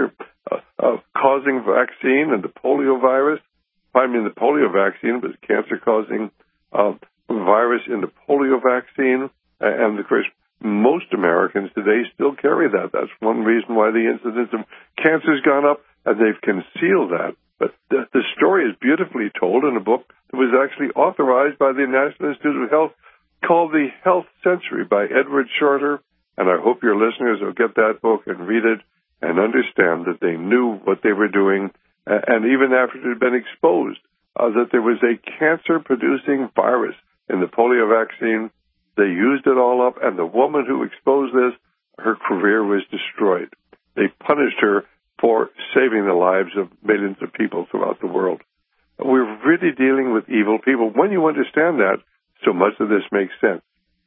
cancer-causing uh, uh, vaccine and the polio virus. I mean, the polio vaccine was cancer-causing uh, virus in the polio vaccine, and of course, most Americans today still carry that. That's one reason why the incidence of cancer has gone up, and they've concealed that. But the, the story is beautifully told in a book that was actually authorized by the National Institute of Health called The Health Century by Edward Shorter, and I hope your listeners will get that book and read it and understand that they knew what they were doing, uh, and even after it had been exposed, uh, that there was a cancer-producing virus in the polio vaccine. They used it all up, and the woman who exposed this, her career was destroyed. they punished her for saving the lives of millions of people throughout the world. We're really dealing with evil people. When you understand that, so much of this makes sense.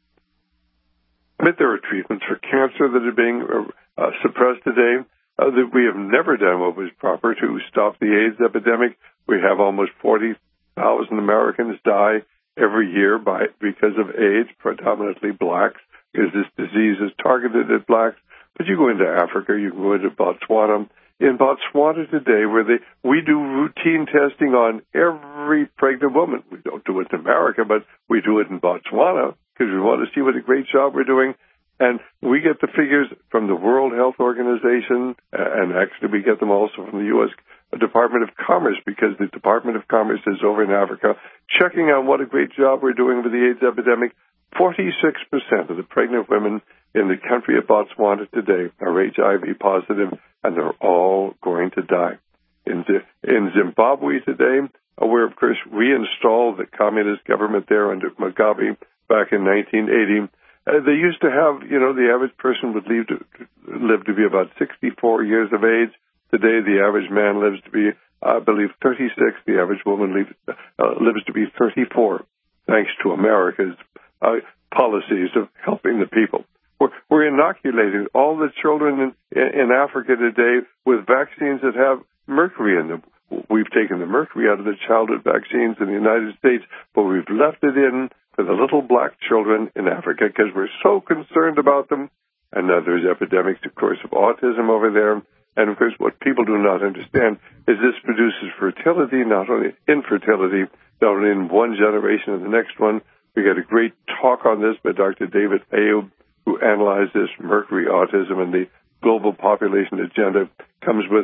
But there are treatments for cancer that are being uh, suppressed today. Uh, that we have never done what was proper to stop the AIDS epidemic. We have almost forty thousand Americans die every year by because of AIDS, predominantly blacks, because this disease is targeted at blacks. But you go into Africa, you can go into Botswana. In Botswana today, where they we do routine testing on every pregnant woman. We don't do it in America, but we do it in Botswana because we want to see what a great job we're doing. And we get the figures from the World Health Organization, and actually we get them also from the U S Department of Commerce, because the Department of Commerce is over in Africa checking on what a great job we're doing with the AIDS epidemic. forty-six percent of the pregnant women in the country of Botswana today are H I V positive, and they're all going to die. In, in Zimbabwe today, where, of course, we installed the communist government there under Mugabe back in nineteen eighty, Uh, they used to have, you know, the average person would live to, live to be about sixty-four years of age. Today, the average man lives to be, I believe, thirty-six. The average woman lives, uh, lives to be thirty-four, thanks to America's uh, policies of helping the people. We're, we're inoculating all the children in, in Africa today with vaccines that have mercury in them. We've taken the mercury out of the childhood vaccines in the United States, but we've left it in for the little black children in Africa because we're so concerned about them. And now there's epidemics, of course, of autism over there. And, of course, what people do not understand is this produces fertility, not only infertility, not only in one generation and the next one. We got a great talk on this by Doctor David Ayub, who analyzed this mercury, autism, and the global population agenda. Comes with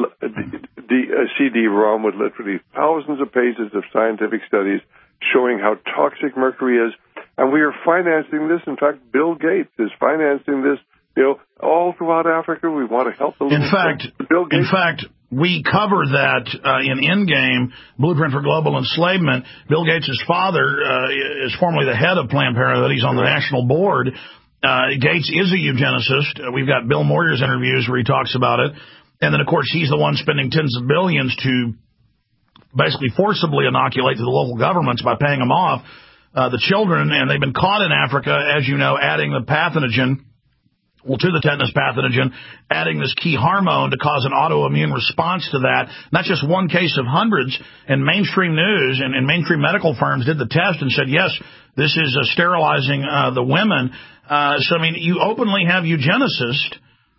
the C D ROM with literally thousands of pages of scientific studies showing how toxic mercury is. And we are financing this. In fact, Bill Gates is financing this, you know, all throughout Africa. We want to help the little In fact, Bill Gates. in fact, we cover that uh, in Endgame, Blueprint for Global Enslavement. Bill Gates' father uh, is formerly the head of Planned Parenthood. He's on the Right. national board. Uh, Gates is a eugenicist. Uh, we've got Bill Moyer's interviews where he talks about it. And then, of course, he's the one spending tens of billions to basically forcibly inoculate to the local governments by paying them off uh, the children. And they've been caught in Africa, as you know, adding the pathogen, well, to the tetanus pathogen, adding this key hormone to cause an autoimmune response to that. Not just one case of hundreds. And mainstream news and, and mainstream medical firms did the test and said, yes, this is uh, sterilizing uh, the women. Uh, so, I mean, you openly have eugenicists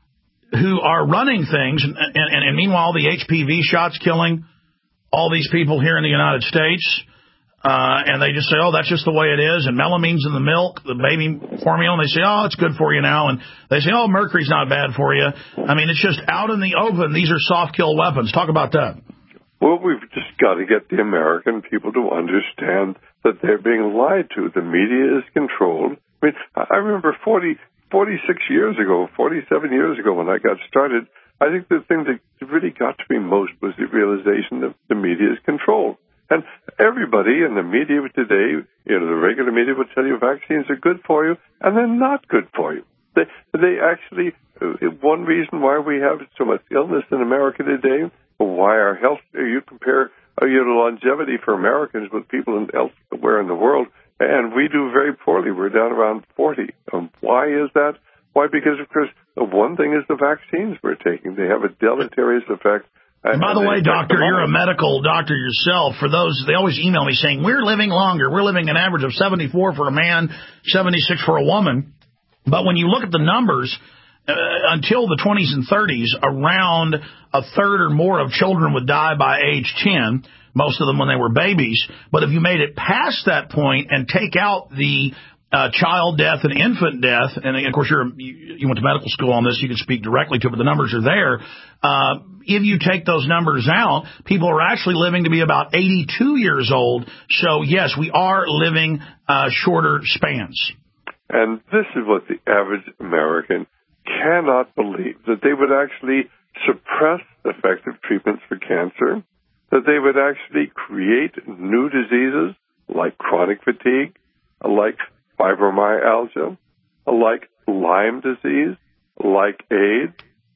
who are running things, and, and, and meanwhile the H P V shots killing all these people here in the United States, uh, and they just say, oh, that's just the way it is, and melamine's in the milk, the baby formula, and they say, oh, it's good for you now, and they say, oh, mercury's not bad for you. I mean, it's just out in the open. These are soft kill weapons. Talk about that. Well, we've just got to get the American people to understand that they're being lied to. The media is controlled. I mean, I remember forty, forty-six years ago, forty-seven years ago when I got started, I think the thing that really got to me most was the realization that the media is controlled. And everybody in the media today, you know, the regular media would tell you vaccines are good for you, and they're not good for you. They, they actually, one reason why we have so much illness in America today, or why our health, you compare uh, you know, longevity for Americans with people in elsewhere in the world, and we do very poorly. We're down around forty. Um, why is that? Why? Because, of course, the one thing is the vaccines we're taking. They have a deleterious effect. And by the way, doctor, you're a medical doctor yourself. For those, they always email me saying, we're living longer. We're living an average of seventy-four for a man, seventy-six for a woman. But when you look at the numbers, uh, until the twenties and thirties, around a third or more of children would die by age ten, most of them when they were babies. But if you made it past that point and take out the Uh, child death and infant death, and of course you're, you, you went to medical school on this, you can speak directly to it, but the numbers are there. Uh, if you take those numbers out, people are actually living to be about eighty-two years old. So, yes, we are living uh, shorter spans. And this is what the average American cannot believe, that they would actually suppress effective treatments for cancer, that they would actually create new diseases like chronic fatigue, like fibromyalgia, like Lyme disease, like AIDS,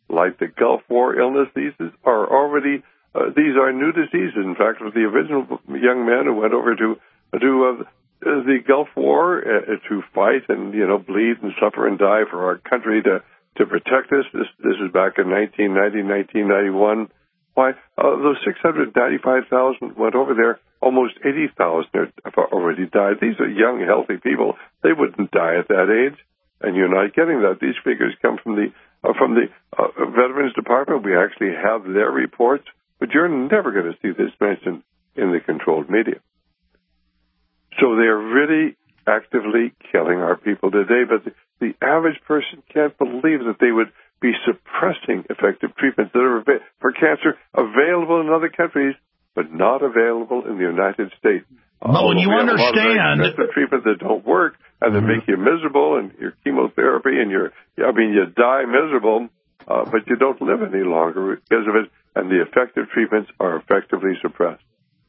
like the Gulf War illness. These are already uh, these are new diseases. In fact, with the original young men who went over to to uh, the Gulf War uh, to fight and you know bleed and suffer and die for our country to to protect us. This this is back in nineteen ninety, nineteen ninety-one. Why uh, those six hundred ninety-five thousand went over there. Almost eighty thousand have already died. These are young, healthy people. They wouldn't die at that age, and you're not getting that. These figures come from the uh, from the uh, Veterans Department. We actually have their reports, but you're never going to see this mentioned in the controlled media. So they're really actively killing our people today, but the, the average person can't believe that they would be suppressing effective treatments that are for cancer available in other countries, but not available in the United States. But when you understand the treatments that don't work and that make you miserable, and your chemotherapy, and your I mean, you die miserable, uh, but you don't live any longer because of it, and the effective treatments are effectively suppressed.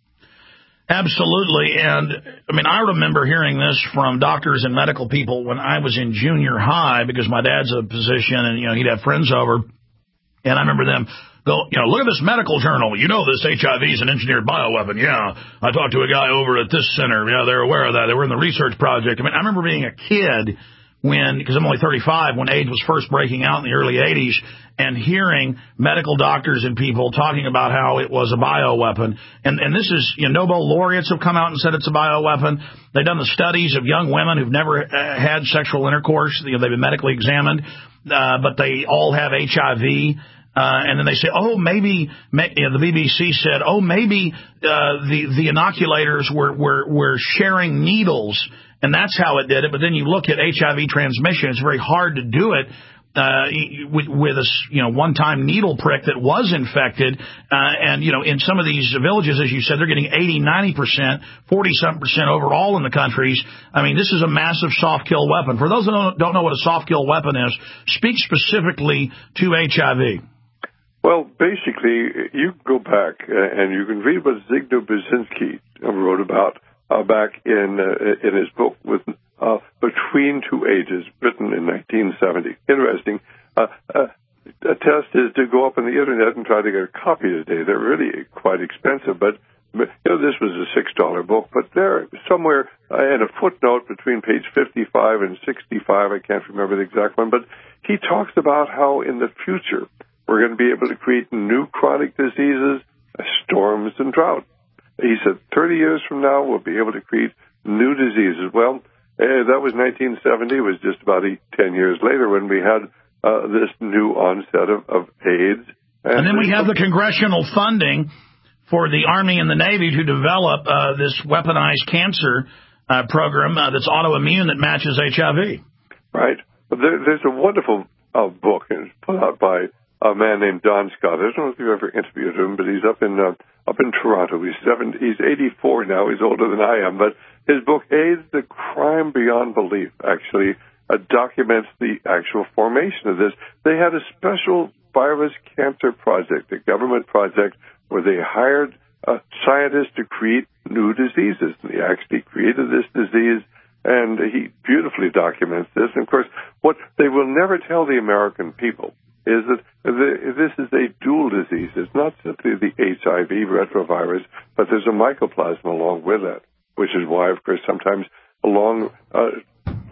Absolutely. And, I mean, I remember hearing this from doctors and medical people when I was in junior high because my dad's a physician and, you know, he'd have friends over. And I remember them go, you know, look at this medical journal. You know this H I V is an engineered bioweapon. Yeah. I talked to a guy over at this center. Yeah, they're aware of that. They were in the research project. I mean, I remember being a kid when, because I'm only thirty-five, when AIDS was first breaking out in the early eighties, and hearing medical doctors and people talking about how it was a bioweapon. And, and this is, you know, Nobel laureates have come out and said it's a bioweapon. They've done the studies of young women who've never uh, had sexual intercourse. You know, they've been medically examined, uh, but they all have H I V. Uh, and then they say, oh, maybe, may, you know, the B B C said, oh, maybe uh, the, the inoculators were, were, were sharing needles, and that's how it did it. But then you look at H I V transmission, it's very hard to do it uh, with, with a you know, one-time needle prick that was infected. Uh, and, you know, in some of these villages, as you said, they're getting eighty, ninety percent, forty-something percent overall in the countries. I mean, this is a massive soft kill weapon. For those that don't know what a soft kill weapon is, speak specifically to H I V. Well, basically, you can go back uh, and you can read what Zygmunt Brzezinski wrote about uh, back in uh, in his book with uh, Between Two Ages, written in nineteen seventy. Interesting. Uh, uh, a test is to go up on the internet and try to get a copy today. They're really quite expensive, but you know, this was a six dollar book. But there, somewhere uh, in a footnote between page fifty-five and sixty-five, I can't remember the exact one, but he talks about how in the future we're going to be able to create new chronic diseases, storms, and drought. He said thirty years from now, we'll be able to create new diseases. Well, eh, that was nineteen seventy. It was just about eight, ten years later when we had uh, this new onset of, of AIDS. And, and then we have the congressional funding for the Army and the Navy to develop uh, this weaponized cancer uh, program uh, that's autoimmune that matches H I V. Right. There, there's a wonderful uh, book, and it's put out by a man named Don Scott. I don't know if you've ever interviewed him, but he's up in uh, up in Toronto. He's seven. He's eighty-four now. He's older than I am. But his book, AIDS: The Crime Beyond Belief, actually uh, documents the actual formation of this. They had a special virus cancer project, a government project, where they hired uh, scientists to create new diseases. And they actually created this disease, and he beautifully documents this. And of course, what they will never tell the American people is that this is a dual disease. It's not simply the H I V retrovirus, but there's a mycoplasma along with it, which is why, of course, sometimes long-term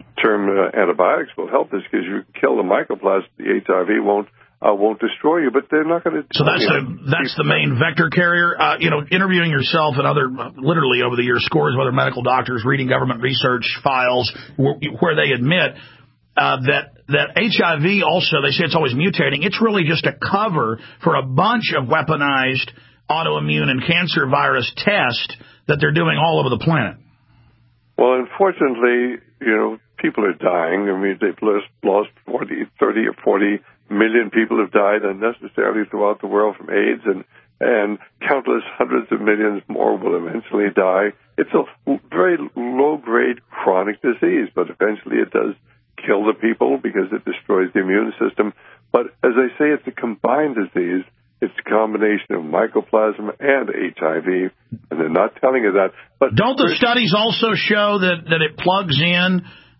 uh, uh, antibiotics will help this because you kill the mycoplasma, the H I V won't uh, won't destroy you, but they're not going to. So that's the that's the main vector carrier. Uh, you know, interviewing yourself and other, literally over the years, scores of other medical doctors, reading government research files where, where they admit uh, that. That H I V also, they say it's always mutating. It's really just a cover for a bunch of weaponized autoimmune and cancer virus tests that they're doing all over the planet. Well, unfortunately, you know, people are dying. I mean, they've lost forty, thirty or forty million people have died unnecessarily throughout the world from AIDS, and, and countless hundreds of millions more will eventually die. It's a very low-grade chronic disease, but eventually it does kill the people because it destroys the immune system. But as I say, it's a combined disease. It's a combination of mycoplasma and H I V, and they're not telling you that. But don't the studies also show that, that it plugs in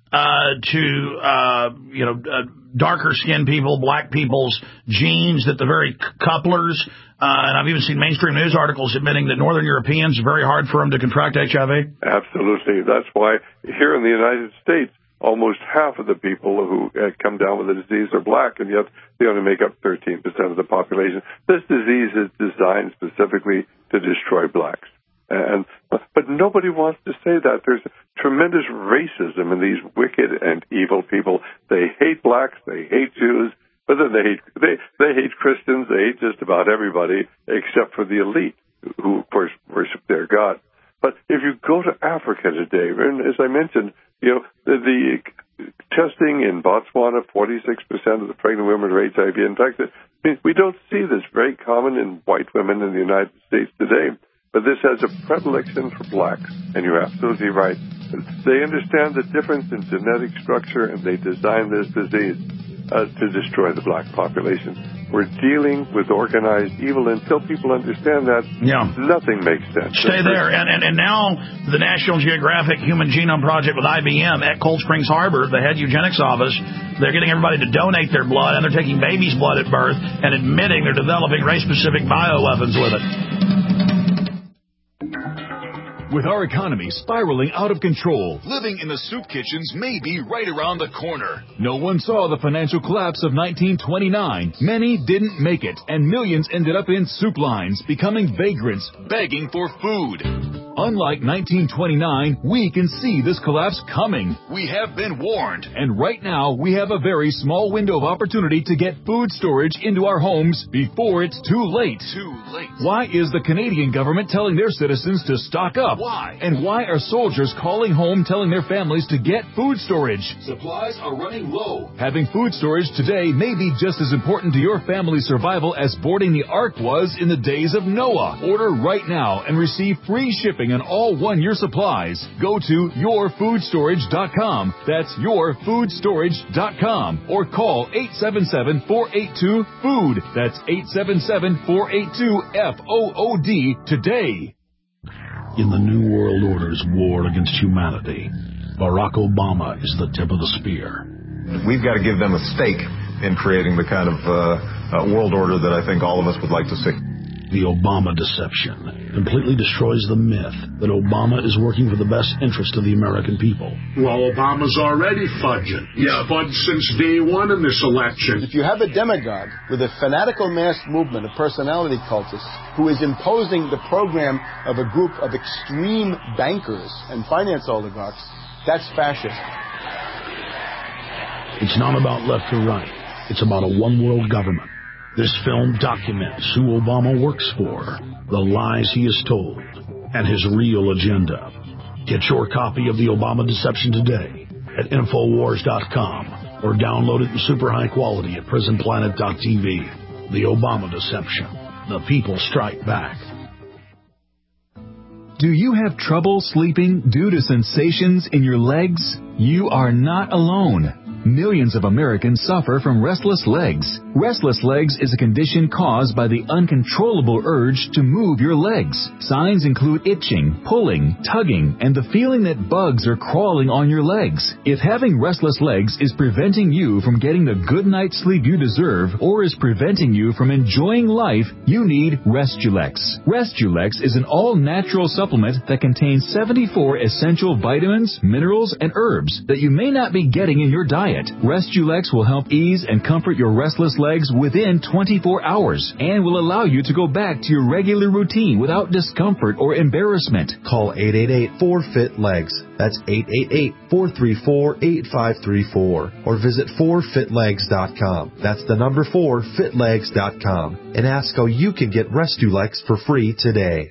uh, to, uh, you know, uh, darker skinned people, black people's genes, that the very couplers, uh, and I've even seen mainstream news articles admitting that Northern Europeans, it's very hard for them to contract H I V. Absolutely. That's why here in the United States, almost half of the people who uh, come down with the disease are black, and yet they only make up thirteen percent of the population. This disease is designed specifically to destroy blacks. And but nobody wants to say that. There's tremendous racism in these wicked and evil people. They hate blacks, they hate Jews, but then they hate they they hate Christians. They hate just about everybody except for the elite, who of course worship their God. But if you go to Africa today, and as I mentioned, you know the, the testing in Botswana, forty-six percent of the pregnant women are H I V infected. I mean, we don't see this very common in white women in the United States today. But this has a predilection for blacks, and you're absolutely right. They understand the difference in genetic structure, and they designed this disease uh, to destroy the black population. We're dealing with organized evil. Until people understand that, yeah. nothing makes sense. Stay there. And, and, and now the National Geographic Human Genome Project with I B M at Cold Springs Harbor, the head eugenics office, they're getting everybody to donate their blood, and they're taking babies' blood at birth and admitting they're developing race-specific bioweapons with it. With our economy spiraling out of control, living in the soup kitchens may be right around the corner. No one saw the financial collapse of nineteen twenty-nine. Many didn't make it, and millions ended up in soup lines, becoming vagrants, begging for food. Unlike nineteen twenty-nine, we can see this collapse coming. We have been warned. And right now, we have a very small window of opportunity to get food storage into our homes before it's too late. Too late. Why is the Canadian government telling their citizens to stock up? Why? And why are soldiers calling home telling their families to get food storage? Supplies are running low. Having food storage today may be just as important to your family's survival as boarding the Ark was in the days of Noah. Order right now and receive free shipping on all one-year supplies. Go to your food storage dot com. That's your food storage dot com. Or call eight seven seven, four eight two, food. That's eight seven seven, four eight two, F O O D today. In the New World Order's war against humanity, Barack Obama is the tip of the spear. We've got to give them a stake in creating the kind of uh, uh, world order that I think all of us would like to see. The Obama deception completely destroys the myth that Obama is working for the best interest of the American people. Well, Obama's already fudging. He's yeah. fudged since day one in this election. If you have a demagogue with a fanatical mass movement of personality cultists who is imposing the program of a group of extreme bankers and finance oligarchs, that's fascist. It's not about left or right. It's about a one-world government. This film documents who Obama works for, the lies he has told, and his real agenda. Get your copy of The Obama Deception today at Infowars dot com or download it in super high quality at Prison Planet dot T V. The Obama Deception. The people strike back. Do you have trouble sleeping due to sensations in your legs? You are not alone. Millions of Americans suffer from restless legs. Restless legs is a condition caused by the uncontrollable urge to move your legs. Signs include itching, pulling, tugging, and the feeling that bugs are crawling on your legs. If having restless legs is preventing you from getting the good night's sleep you deserve or is preventing you from enjoying life, you need Restulex. Restulex is an all-natural supplement that contains seventy-four essential vitamins, minerals, and herbs that you may not be getting in your diet. Restulex will help ease and comfort your restless legs within twenty-four hours and will allow you to go back to your regular routine without discomfort or embarrassment. Call eight eight eight, four, F I T, legs. That's eight eight eight, four three four, eight five three four. Or visit four fit legs dot com. That's the number four, fit legs dot com. And ask how you can get Restulex for free today.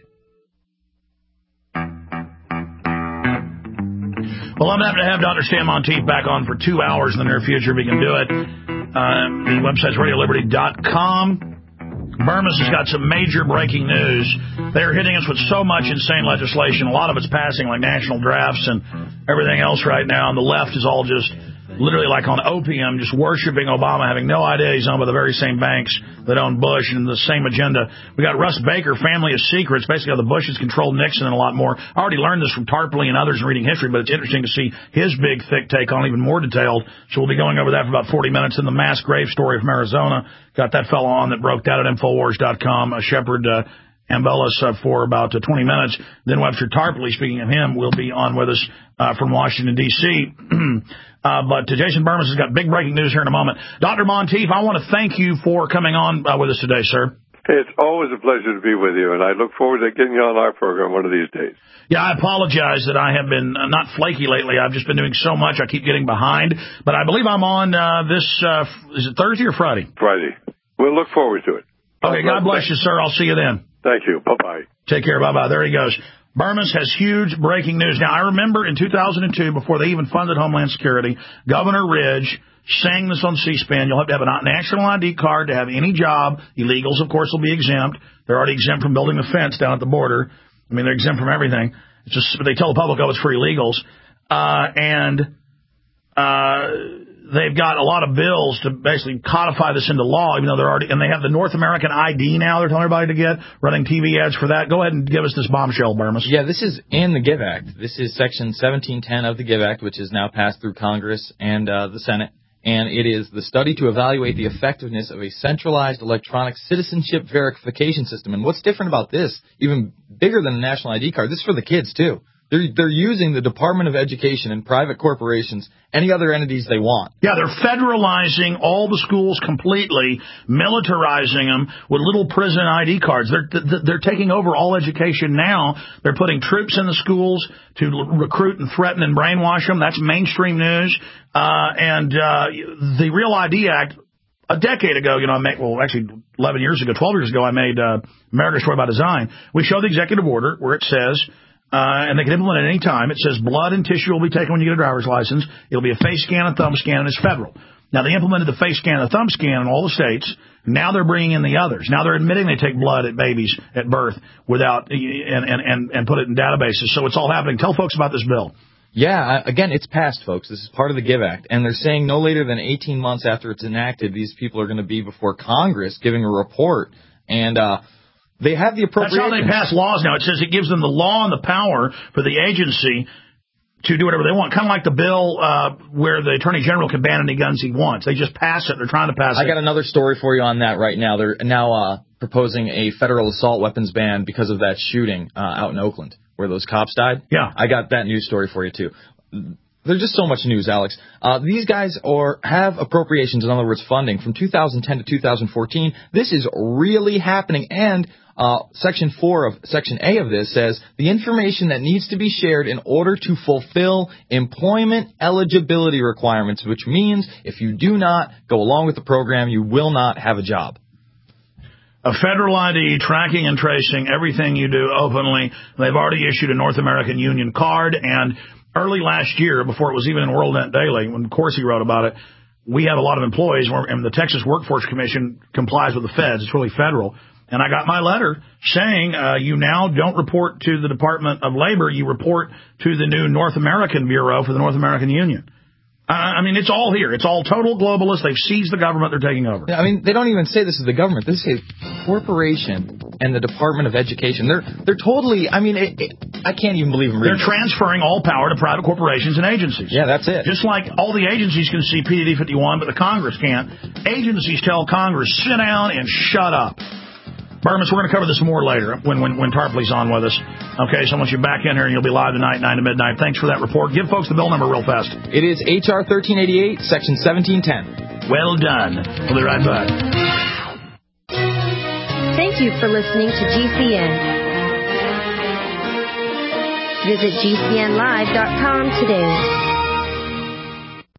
Well, I'm happy to have Doctor Stan Monteith back on for two hours in the near future if we can do it. Uh, the website's radio liberty dot com. Burma's has got some major breaking news. They're hitting us with so much insane legislation. A lot of it's passing like national drafts and everything else right now. And the left is all just literally like on opium, just worshiping Obama, having no idea he's owned by the very same banks that own Bush and the same agenda. We got Russ Baker, Family of Secrets, basically how the Bushes controlled Nixon and a lot more. I already learned this from Tarpley and others in reading history, but it's interesting to see his big, thick take on even more detailed. So we'll be going over that for about forty minutes. In the mass grave story from Arizona, got that fellow on that broke that at Infowars dot com, uh, Shepard uh, Ambellis uh, for about uh, twenty minutes. Then Webster Tarpley, speaking of him, will be on with us uh, from Washington, D C uh, but uh, Jason Bermas has got big breaking news here in a moment. Doctor Monteith, I want to thank you for coming on uh, with us today, sir. It's always a pleasure to be with you, and I look forward to getting you on our program one of these days. Yeah, I apologize that I have been uh, not flaky lately. I've just been doing so much, I keep getting behind. But I believe I'm on uh, this, uh, is it Thursday or Friday? Friday. We'll look forward to it. Okay, God bless you, sir. I'll see you then. Thank you. Bye-bye. Take care. Bye-bye. There he goes. Bermas has huge breaking news. Now, I remember in two thousand two, before they even funded Homeland Security, Governor Ridge saying this on C-SPAN, you'll have to have a national I D card to have any job. Illegals, of course, will be exempt. They're already exempt from building a fence down at the border. I mean, they're exempt from everything. It's just they tell the public, oh, it's for illegals. Uh, and uh, they've got a lot of bills to basically codify this into law, even though they're already, and they have the North American I D now they're telling everybody to get, running T V ads for that. Go ahead and give us this bombshell, Bermas. Yeah, this is in the GIVE Act. This is Section seventeen ten of the GIVE Act, which is now passed through Congress and uh, the Senate. And it is the study to evaluate the effectiveness of a centralized electronic citizenship verification system. And what's different about this, even bigger than a national I D card, this is for the kids, too. They're, they're using the Department of Education and private corporations, any other entities they want. Yeah, they're federalizing all the schools completely, militarizing them with little prison I D cards. They're they're taking over all education now. They're putting troops in the schools to recruit and threaten and brainwash them. That's mainstream news. Uh, and uh, the Real I D Act, a decade ago, you know, I made, well, actually eleven years ago, twelve years ago, I made uh, America Destroyed by Design. We showed the executive order where it says, Uh, and they can implement it at any time. It says blood and tissue will be taken when you get a driver's license. It'll be a face scan and thumb scan, and it's federal. Now, they implemented the face scan and the thumb scan in all the states. Now they're bringing in the others. Now they're admitting they take blood at babies at birth without and, and, and, and put it in databases. So it's all happening. Tell folks about this bill. Yeah, again, it's passed, folks. This is part of the GIVE Act. And they're saying no later than eighteen months after it's enacted, these people are going to be before Congress giving a report. And, uh, They have the appropriate. That's how they pass laws now. It says it gives them the law and the power for the agency to do whatever they want. Kind of like the bill uh, where the Attorney General can ban any guns he wants. They just pass it. They're trying to pass it. I got another story for you on that right now. They're now uh, proposing a federal assault weapons ban because of that shooting uh, out in Oakland where those cops died. Yeah. I got that news story for you, too. There's just so much news, Alex. Uh, these guys are have appropriations, in other words, funding, from two thousand ten to two thousand fourteen. This is really happening, and uh, Section four of Section A of this says the information that needs to be shared in order to fulfill employment eligibility requirements, which means if you do not go along with the program, you will not have a job. A federal I D, tracking and tracing everything you do openly. They've already issued a North American Union card, and early last year, before it was even in World Net Daily, when Corsi wrote about it, we have a lot of employees, and the Texas Workforce Commission complies with the feds. It's really federal. And I got my letter saying uh, you now don't report to the Department of Labor. You report to the new North American Bureau for the North American Union. Uh, I mean, it's all here. It's all total globalists. They've seized the government. They're taking over. I mean, they don't even say this is the government. This is a corporation and the Department of Education. They're they're totally, I mean, it, it, I can't even believe them. They're transferring all power to private corporations and agencies. Yeah, that's it. Just like all the agencies can see P D D fifty-one, but the Congress can't. Agencies tell Congress, sit down and shut up. Bermas, we're going to cover this more later when, when, when Tarpley's on with us. Okay, so once you're back in here, and you'll be live tonight, nine to midnight. Thanks for that report. Give folks the bill number real fast. It is H R thirteen eighty-eight, Section seventeen ten. Well done. We'll be right back. Thank you for listening to G C N. Visit G C N live dot com today.